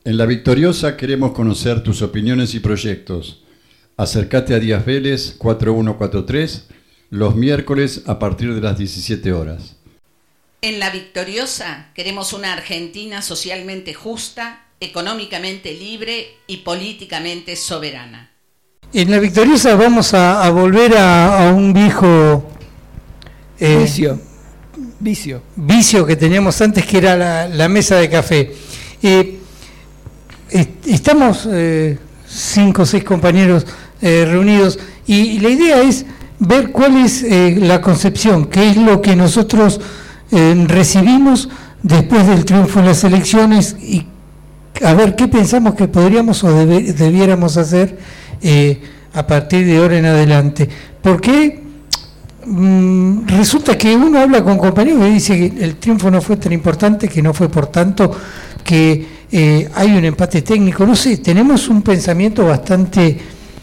En La Victoriosa queremos conocer tus opiniones y proyectos. Acércate a Díaz Vélez 4143 los miércoles a partir de las 17 horas. En La Victoriosa queremos una Argentina socialmente justa, económicamente libre y políticamente soberana. En La Victoriosa vamos a volver a un viejo vicio que teníamos antes, que era la mesa de café. Estamos 5 o 6 compañeros reunidos y la idea es ver cuál es la concepción, qué es lo que nosotros recibimos después del triunfo en las elecciones y a ver qué pensamos que podríamos o debiéramos hacer a partir de ahora en adelante. Porque resulta que uno habla con compañeros y dice que el triunfo no fue tan importante, que no fue por tanto, que hay un empate técnico, no sé, tenemos un pensamiento bastante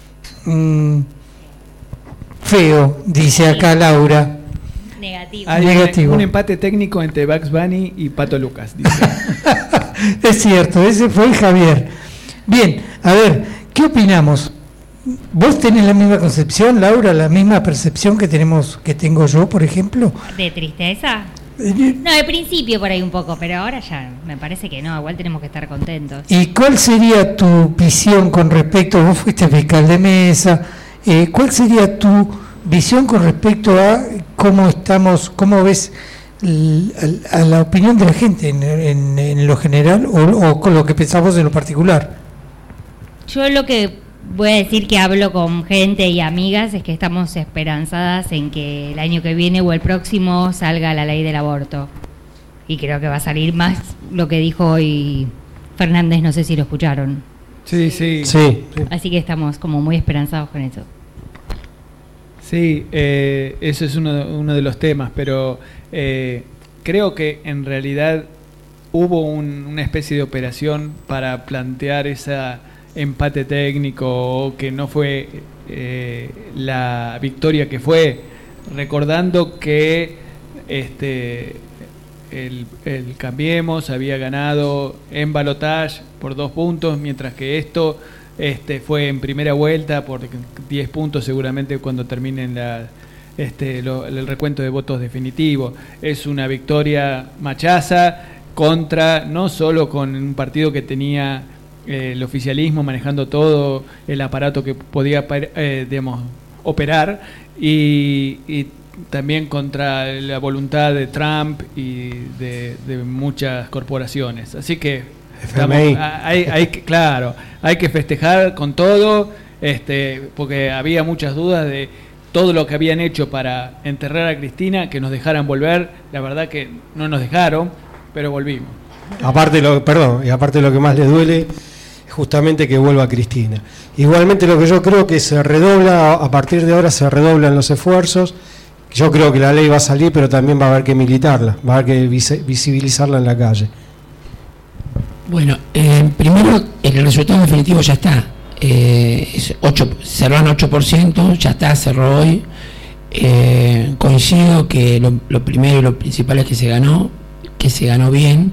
feo, dice acá Laura. Negativo. Un empate técnico entre Bugs Bunny y Pato Lucas, dice. Es cierto, ese fue Javier. Bien, a ver, ¿qué opinamos? ¿Vos tenés la misma concepción, Laura, la misma percepción que tengo yo, por ejemplo? ¿De tristeza? No, al principio por ahí un poco, pero ahora ya me parece que no, igual tenemos que estar contentos. ¿Y cuál sería tu visión con respecto, vos fuiste fiscal de mesa, cuál sería tu visión con respecto a cómo ves a la opinión de la gente en lo general o con lo que pensamos en lo particular? Yo lo que voy a decir, que hablo con gente y amigas, es que estamos esperanzadas en que el año que viene o el próximo salga la ley del aborto. Y creo que va a salir más lo que dijo hoy Fernández, no sé si lo escucharon. Sí. Así que estamos como muy esperanzados con eso. Sí, eso es uno de los temas, pero creo que en realidad hubo una especie de operación para plantear esa empate técnico, que no fue la victoria que fue, recordando que el Cambiemos había ganado en balotaje por 2 puntos, mientras que esto fue en primera vuelta por 10 puntos seguramente cuando terminen el recuento de votos definitivo. Es una victoria machaza contra, no solo con un partido que tenía el oficialismo manejando todo el aparato que podía operar y también contra la voluntad de Trump y de muchas corporaciones. Así que hay que festejar con todo, porque había muchas dudas de todo lo que habían hecho para enterrar a Cristina, que nos dejaran volver. La verdad que no nos dejaron, pero volvimos. Aparte lo que más les duele es justamente que vuelva Cristina. Igualmente lo que yo creo que se redobla, a partir de ahora se redoblan los esfuerzos. Yo creo que la ley va a salir, pero también va a haber que militarla, va a haber que visibilizarla en la calle. Bueno, primero el resultado definitivo ya está. Cerró en 8%, ya está, cerró hoy. Coincido que lo primero y lo principal es que se ganó bien.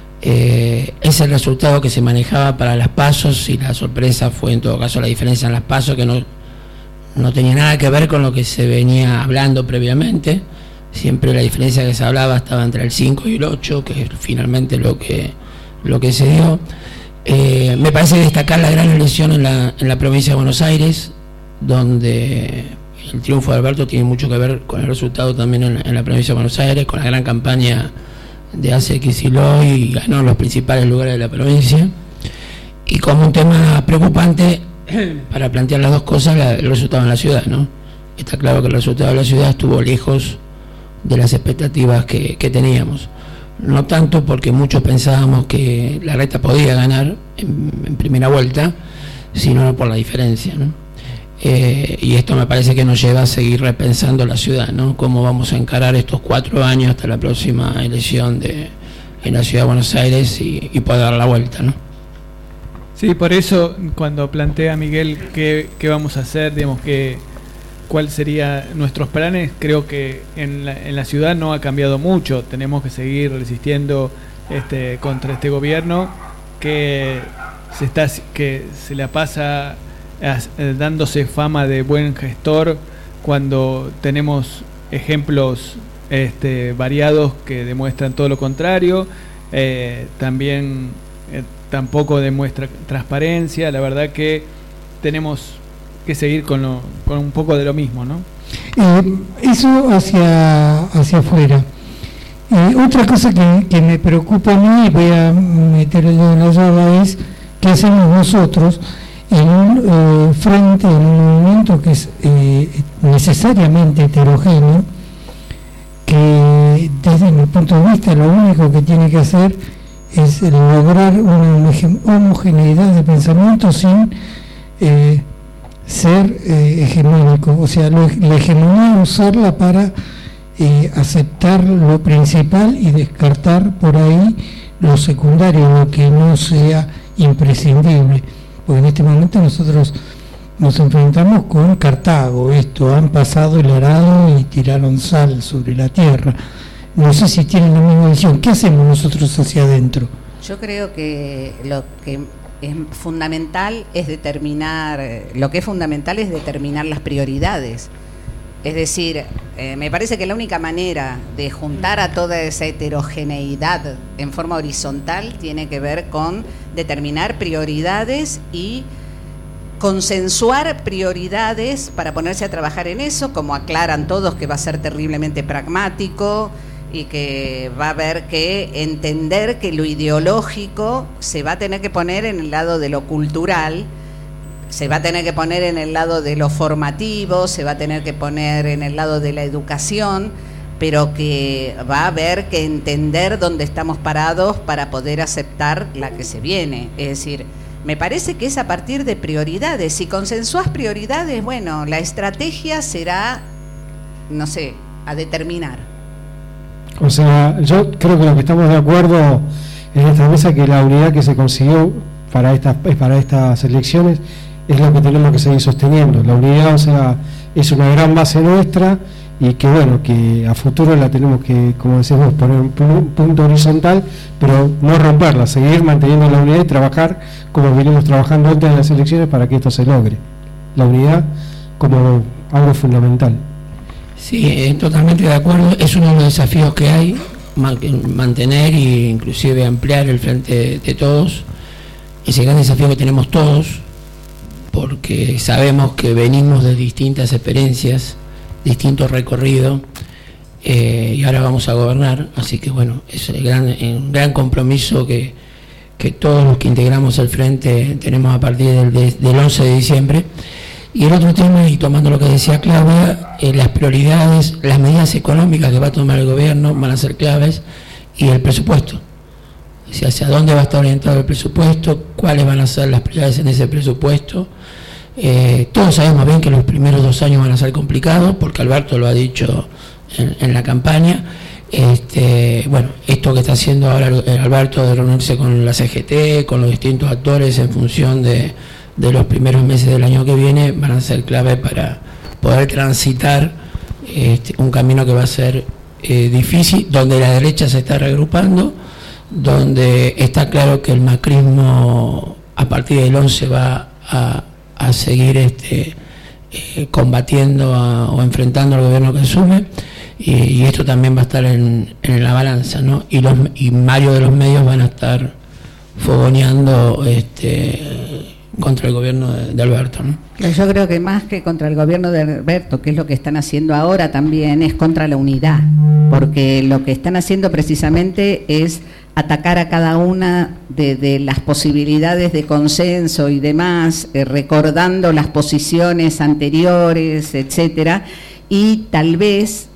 Es el resultado que se manejaba para las PASOs, y la sorpresa fue en todo caso la diferencia en las PASOs, que no tenía nada que ver con lo que se venía hablando previamente. Siempre la diferencia que se hablaba estaba entre el 5 y el 8, que es finalmente lo que se dio. Me parece destacar la gran elección en la provincia de Buenos Aires, donde el triunfo de Alberto tiene mucho que ver con el resultado también en la provincia de Buenos Aires, con la gran campaña de Axel Kicillof, y ganó los principales lugares de la provincia. Y como un tema preocupante, para plantear las dos cosas, el resultado en la ciudad, ¿no? Está claro que el resultado de la ciudad estuvo lejos de las expectativas que teníamos. No tanto porque muchos pensábamos que la Reta podía ganar en primera vuelta, sino por la diferencia, ¿no? Y esto me parece que nos lleva a seguir repensando la ciudad, ¿no? Cómo vamos a encarar estos 4 años hasta la próxima elección en la ciudad de Buenos Aires y poder dar la vuelta, ¿no? Sí, por eso cuando plantea Miguel qué vamos a hacer, digamos, cuál serían nuestros planes, creo que en la ciudad no ha cambiado mucho. Tenemos que seguir resistiendo contra este gobierno, que se la pasa dándose fama de buen gestor cuando tenemos ejemplos variados que demuestran todo lo contrario. También tampoco demuestra transparencia. La verdad que tenemos que seguir con un poco de lo mismo, ¿no? Eso hacia afuera. Otra cosa que me preocupa a mí, y voy a meter el dedo en la llaga, es qué hacemos nosotros en un frente, en un movimiento que es necesariamente heterogéneo, que desde mi punto de vista lo único que tiene que hacer es lograr una homogeneidad de pensamiento sin ser hegemónico. O sea, la hegemonía, usarla para aceptar lo principal y descartar por ahí lo secundario, lo que no sea imprescindible, porque en este momento nosotros nos enfrentamos con Cartago. Han pasado el arado y tiraron sal sobre la tierra. No sé si tienen la misma visión. ¿Qué hacemos nosotros hacia adentro? Yo creo que lo que es fundamental es determinar las prioridades. Es decir, me parece que la única manera de juntar a toda esa heterogeneidad en forma horizontal tiene que ver con determinar prioridades y consensuar prioridades para ponerse a trabajar en eso, como aclaran todos que va a ser terriblemente pragmático y que va a haber que entender que lo ideológico se va a tener que poner en el lado de lo cultural, se va a tener que poner en el lado de lo formativo, se va a tener que poner en el lado de la educación, pero que va a haber que entender dónde estamos parados para poder aceptar la que se viene. Es decir, me parece que es a partir de prioridades. Si consensuás prioridades, bueno, la estrategia será, no sé, a determinar. O sea, yo creo que lo que estamos de acuerdo en esta mesa, que la unidad que se consiguió para estas elecciones es lo que tenemos que seguir sosteniendo. La unidad, o sea, es una gran base nuestra, y que bueno, que a futuro la tenemos que, como decimos, poner un punto horizontal, pero no romperla, seguir manteniendo la unidad y trabajar como venimos trabajando antes de las elecciones para que esto se logre. La unidad como algo fundamental. Sí, totalmente de acuerdo. Es uno de los desafíos que hay, mantener e inclusive ampliar el frente de todos. Ese gran desafío que tenemos todos, porque sabemos que venimos de distintas experiencias, distintos recorridos, y ahora vamos a gobernar. Así que bueno, es un gran compromiso que todos los que integramos el frente tenemos a partir del 11 de diciembre. Y el otro tema, y tomando lo que decía Claudia, las prioridades, las medidas económicas que va a tomar el gobierno van a ser claves, y el presupuesto. O sea, hacia dónde va a estar orientado el presupuesto, cuáles van a ser las prioridades en ese presupuesto. Todos sabemos bien que los primeros 2 años van a ser complicados, porque Alberto lo ha dicho en la campaña. Bueno, esto que está haciendo ahora Alberto de reunirse con la CGT, con los distintos actores en función de los primeros meses del año que viene, van a ser clave para poder transitar un camino que va a ser difícil, donde la derecha se está reagrupando, donde está claro que el macrismo a partir del 11 va a seguir combatiendo o enfrentando al gobierno que asume, y esto también va a estar en la balanza, ¿no? Y varios de los medios van a estar fogoneando contra el gobierno de Alberto, ¿no? Yo creo que más que contra el gobierno de Alberto, que es lo que están haciendo ahora, también es contra la unidad, porque lo que están haciendo precisamente es atacar a cada una de las posibilidades de consenso y demás, recordando las posiciones anteriores, etcétera, y tal vez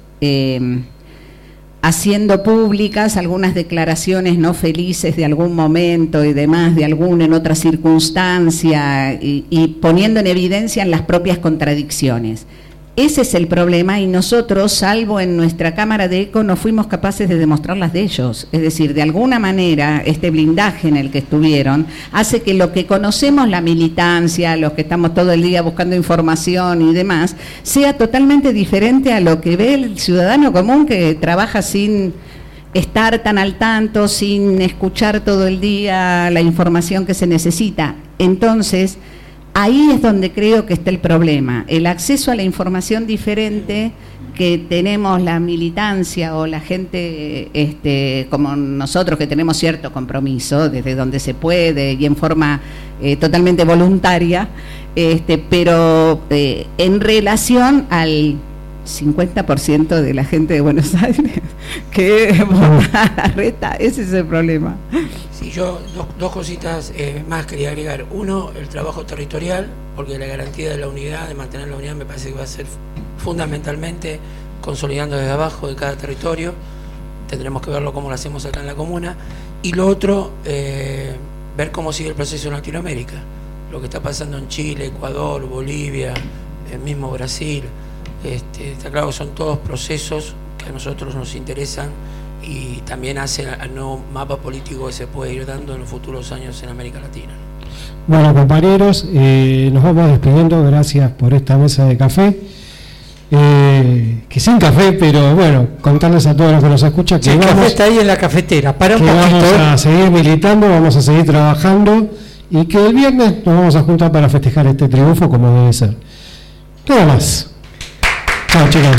haciendo públicas algunas declaraciones no felices de algún momento y demás, de alguna en otra circunstancia, y poniendo en evidencia las propias contradicciones. Ese es el problema, y nosotros, salvo en nuestra Cámara de Eco, no fuimos capaces de demostrarlas de ellos. Es decir, de alguna manera, este blindaje en el que estuvieron hace que lo que conocemos, la militancia, los que estamos todo el día buscando información y demás, sea totalmente diferente a lo que ve el ciudadano común que trabaja sin estar tan al tanto, sin escuchar todo el día la información que se necesita. Entonces, ahí es donde creo que está el problema, el acceso a la información diferente que tenemos la militancia o la gente como nosotros, que tenemos cierto compromiso desde donde se puede y en forma totalmente voluntaria, pero en relación al 50% de la gente de Buenos Aires que vota a la reta, ese es el problema. Sí, yo dos cositas más quería agregar. Uno, el trabajo territorial, porque la garantía de la unidad, de mantener la unidad, me parece que va a ser fundamentalmente consolidando desde abajo de cada territorio. Tendremos que verlo como lo hacemos acá en la comuna. Y lo otro, ver cómo sigue el proceso en Latinoamérica, lo que está pasando en Chile, Ecuador, Bolivia, el mismo Brasil. Está claro que son todos procesos que a nosotros nos interesan y también hacen al nuevo mapa político que se puede ir dando en los futuros años en América Latina. Bueno, compañeros, nos vamos despidiendo. Gracias por esta mesa de café. Que sin café, pero bueno, contarles a todos los que nos escuchan que el café está ahí en la cafetera. Para un que poquito, vamos a seguir militando, vamos a seguir trabajando y que el viernes nos vamos a juntar para festejar este triunfo como debe ser. Nada más. Chao, chicos.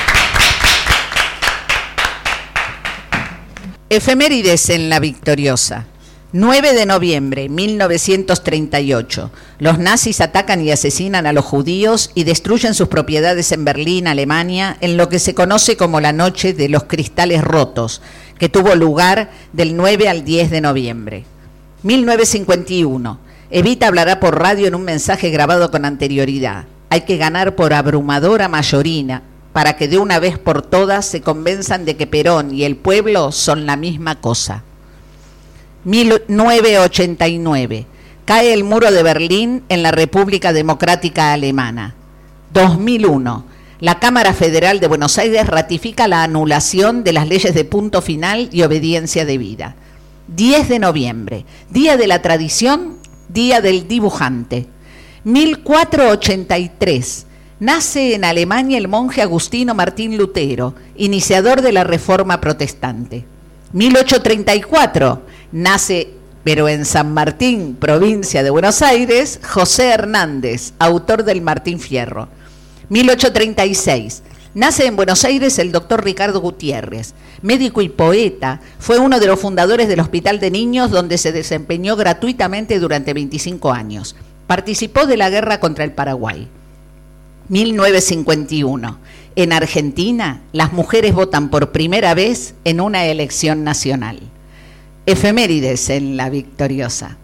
Efemérides en La Victoriosa. 9 de noviembre, 1938. Los nazis atacan y asesinan a los judíos y destruyen sus propiedades en Berlín, Alemania, en lo que se conoce como la Noche de los Cristales Rotos, que tuvo lugar del 9 al 10 de noviembre. 1951. Evita hablará por radio en un mensaje grabado con anterioridad. Hay que ganar por abrumadora mayoría para que de una vez por todas se convenzan de que Perón y el pueblo son la misma cosa. 1989. Cae el muro de Berlín en la República Democrática Alemana. 2001. La Cámara Federal de Buenos Aires ratifica la anulación de las leyes de punto final y obediencia debida. 10 de noviembre. Día de la tradición, Día del dibujante. 1483. Nace en Alemania el monje agustino Martín Lutero, iniciador de la Reforma Protestante. 1834. Nace, pero en San Martín, provincia de Buenos Aires, José Hernández, autor del Martín Fierro. 1836. Nace en Buenos Aires el doctor Ricardo Gutiérrez, médico y poeta. Fue uno de los fundadores del Hospital de Niños, donde se desempeñó gratuitamente durante 25 años. Participó de la guerra contra el Paraguay. 1951. En Argentina, las mujeres votan por primera vez en una elección nacional. Efemérides en La Victoriosa.